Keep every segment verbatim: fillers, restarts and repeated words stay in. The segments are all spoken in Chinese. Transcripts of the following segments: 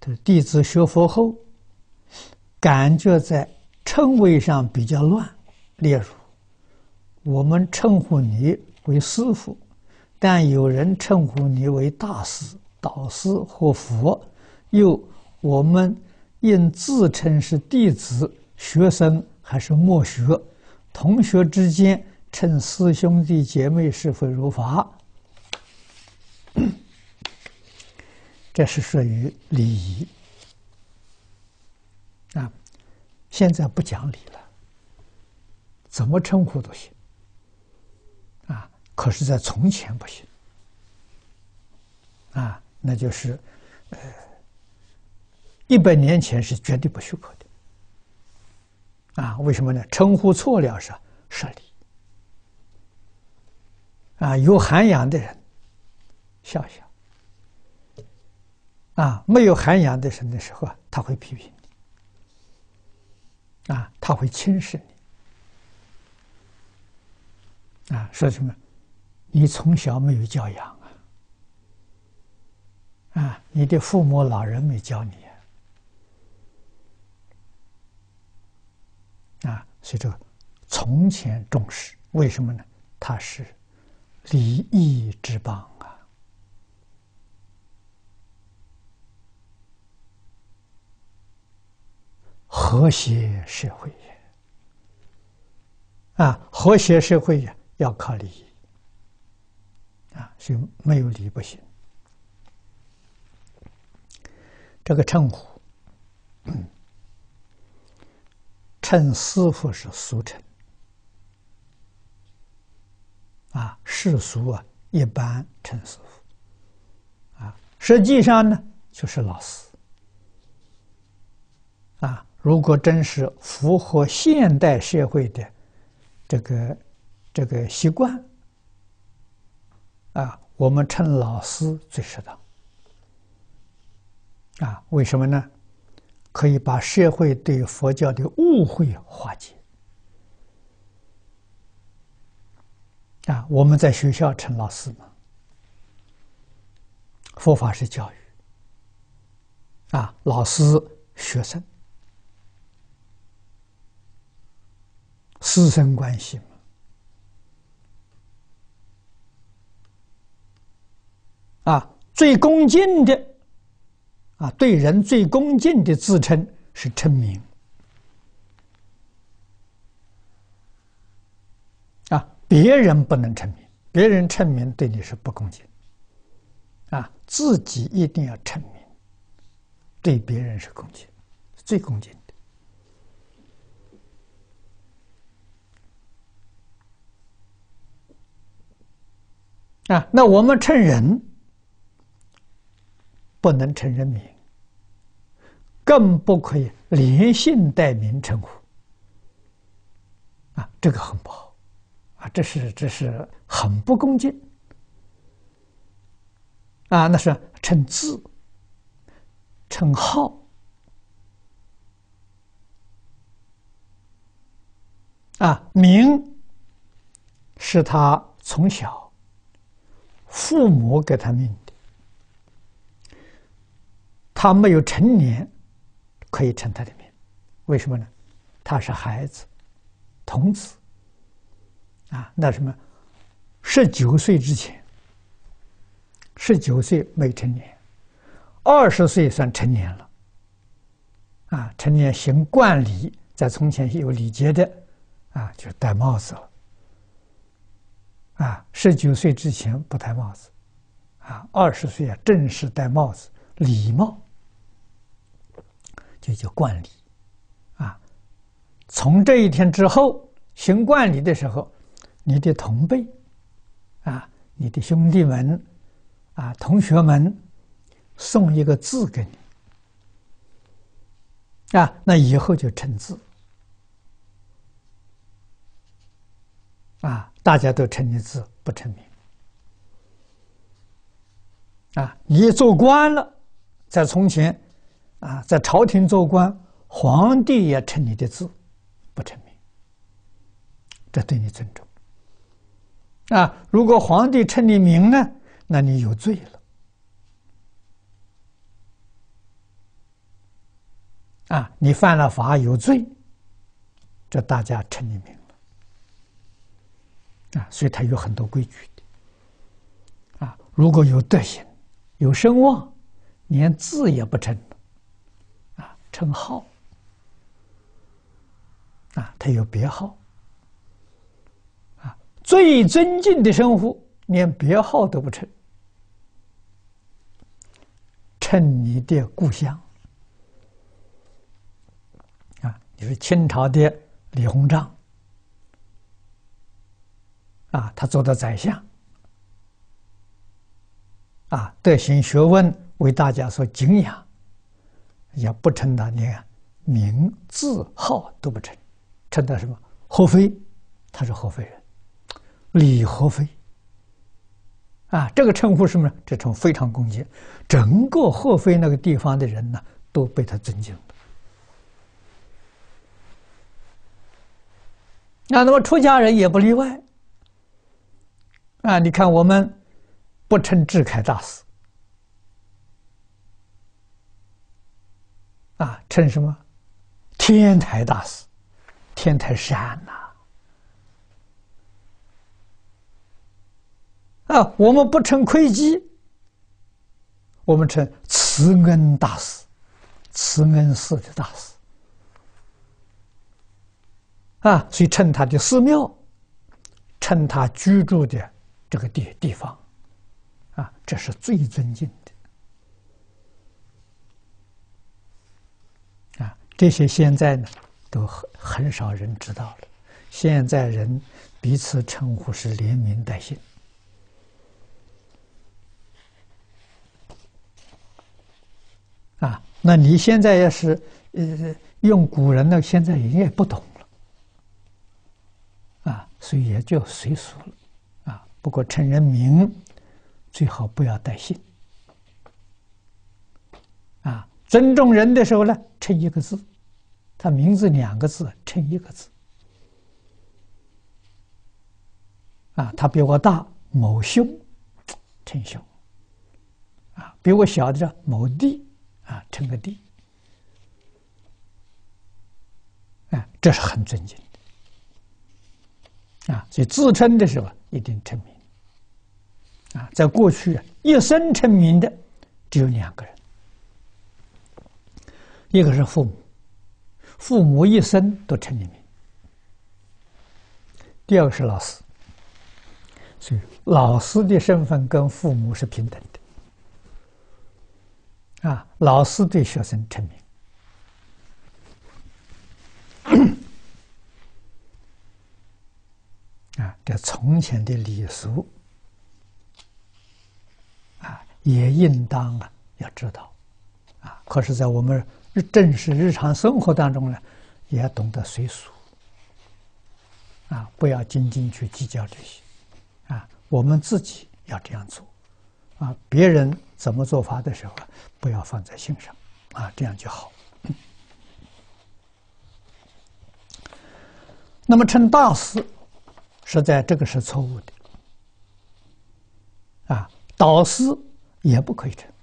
这弟子学佛后，感觉在称谓上比较乱。例如，我们称呼你为师父，但有人称呼你为大师、导师或佛，又我们应自称是弟子、学生还是默学，同学之间称师兄弟姐妹是否如法？这是属于礼仪啊。现在不讲理了，怎么称呼都行啊。可是，在从前不行啊，那就是呃，一百年前是绝对不许可的啊。为什么呢？称呼错了是失礼啊。有涵养的人笑笑。啊，没有涵养的人的时候啊，他会批评你，啊，他会轻视你，啊，说什么？你从小没有教养啊，啊，你的父母老人没教你啊，啊，所以这个从前重视，为什么呢？它是礼义之邦。和谐社会啊，和谐社会呀，要靠礼仪啊，所以没有礼不行。这个称呼，嗯，称师父是俗称啊，世俗啊，一般称师父啊，实际上呢，就是老师啊。如果真是符合现代社会的这个这个习惯啊，我们称老师最适当啊。为什么呢？可以把社会对佛教的误会化解啊。我们在学校称老师嘛，佛法是教育啊，老师学生。师生关系嘛，啊，最恭敬的，啊，对人最恭敬的自称是称名，啊，别人不能称名，别人称名对你是不恭敬，啊，自己一定要称名，对别人是恭敬，最恭敬的。啊，那我们称人不能称人名，更不可以连姓带名称呼。啊，这个很不好，啊，这是这是很不恭敬。啊，那是称字、称号。啊，名是他从小父母给他命的，他没有成年，可以称他的名。为什么呢？他是孩子，童子啊。那什么，十九岁之前，十九岁没成年，二十岁算成年了啊。成年行冠礼，在从前有礼节的啊，就戴帽子了。啊，十九岁之前不戴帽子，啊，二十岁啊正式戴帽子，礼帽，就叫冠礼，啊，从这一天之后行冠礼的时候，你的同辈，啊，你的兄弟们，啊，同学们，送一个字给你，啊，那以后就称字，啊。大家都称你字，不称名。啊，你做官了，在从前，啊，在朝廷做官，皇帝也称你的字，不称名，这对你尊重。啊，如果皇帝称你名呢，那你有罪了。 啊，你犯了法有罪，这大家称你名了，啊，所以他有很多规矩的，啊，如果有德行，有声望，连字也不称，啊，称号，啊，他有别号，啊，最尊敬的称呼，连别号都不称，称你的故乡。啊，你是清朝的李鸿章，啊，他做的宰相，啊，德行学问为大家所敬仰，也不称他连名字号都不称，称他什么？合肥，他是合肥人，李合肥。啊，这个称呼什么呢？这称非常恭敬，整个合肥那个地方的人呢，都被他尊敬。那那么出家人也不例外。啊，你看我们不称智凯大师，啊，称什么？天台大师，天台山呐、啊。啊，我们不称窥基，我们称慈恩大师，慈恩寺的大师。啊，所以称他的寺庙，称他居住的这个地地方，啊，这是最尊敬的。啊，这些现在呢，都很很少人知道了。现在人彼此称呼是连名带姓。啊，那你现在要是呃用古人呢，现在人也不懂。啊，所以也就随俗了，啊。不过称人名，最好不要带姓。啊，尊重人的时候呢，称一个字；他名字两个字，称一个字。啊，他比我大，某兄，称兄。啊，比我小的某弟，啊，称个弟。啊，这是很尊敬。啊，所以自称的时候一定称名。啊，在过去一生称名的只有两个人，一个是父母，父母一生都称你名；第二个是老师，所以老师的身份跟父母是平等的。啊，老师对学生称名。啊，这从前的礼俗啊，也应当啊要知道啊。可是，在我们正式日常生活当中呢，也要懂得随俗啊，不要斤斤去计较这些啊。我们自己要这样做啊，别人怎么做法的时候啊，不要放在心上啊，这样就好。那么称大师。实在这个是错误的，啊，导师也不可以称，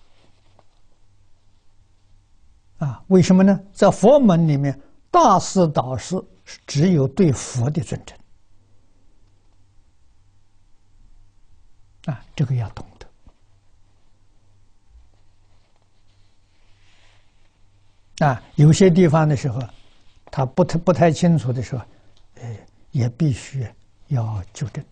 啊，为什么呢？在佛门里面，大师、导师只有对佛的尊称，啊，这个要懂得，啊，有些地方的时候，他不太不太清楚的时候，呃。也必须要纠正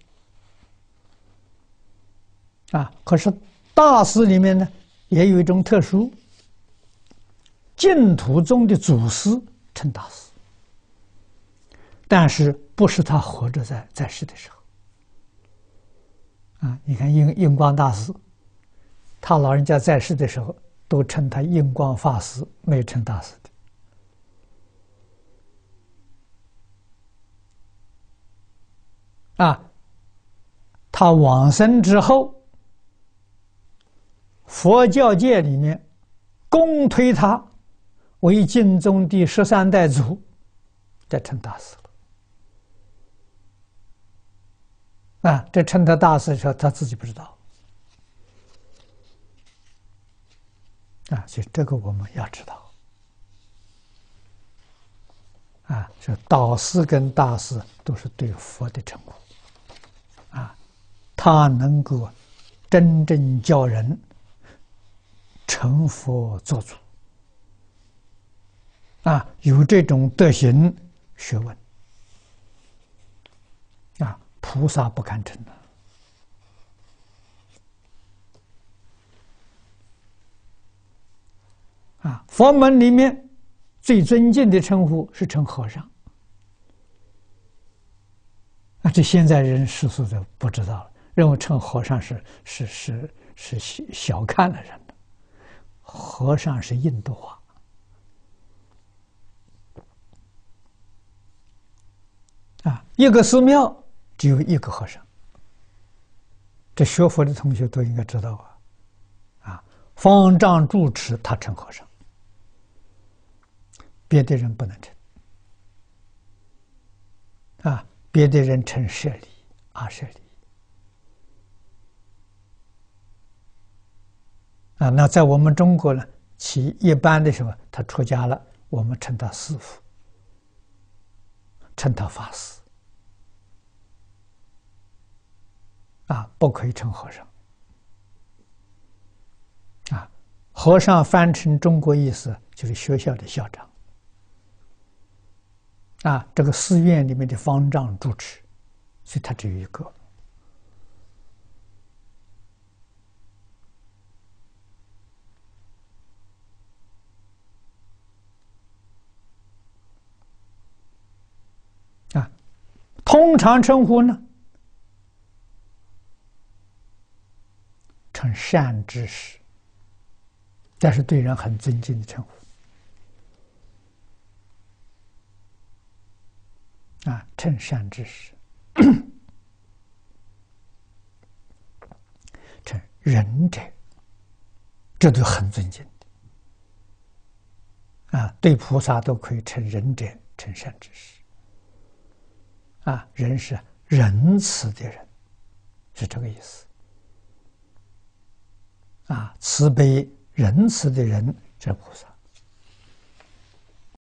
啊！可是大师里面呢，也有一种特殊，净土宗的祖师称大师，但是不是他活着在在世的时候啊？你看印印光大师，他老人家在世的时候都称他印光法师，没有称大师的。啊，他往生之后，佛教界里面公推他为净宗第十三代祖，这称大师了。啊，这称他大师的时候，他自己不知道。啊，所以这个我们要知道。 是导师跟大师都是对佛的称呼，啊，他能够真正教人成佛作主，啊，有这种德行学问，啊，菩萨不敢称的。啊，佛门里面最尊敬的称呼是称和尚。啊，这现在人世俗的不知道了，认为称和尚是是是是小小看了人的。和尚是印度话。啊，一个寺庙只有一个和尚，这学佛的同学都应该知道啊。啊，方丈住持他称和尚。别的人不能称，啊，别的人称舍利、阿舍利，啊，那在我们中国呢，其一般的时候，他出家了，我们称他师父，称他法师，啊，不可以称和尚，啊，和尚翻成中国意思就是学校的校长。啊，这个寺院里面的方丈住持，所以他只有一个。啊，通常称呼呢，称善知识，但是对人很尊敬的称呼。啊，称善知识，称仁者，这都很尊敬的。啊，对菩萨都可以称仁者，称善知识。啊，仁是仁慈的人，是这个意思。啊，慈悲仁慈的人，这菩萨。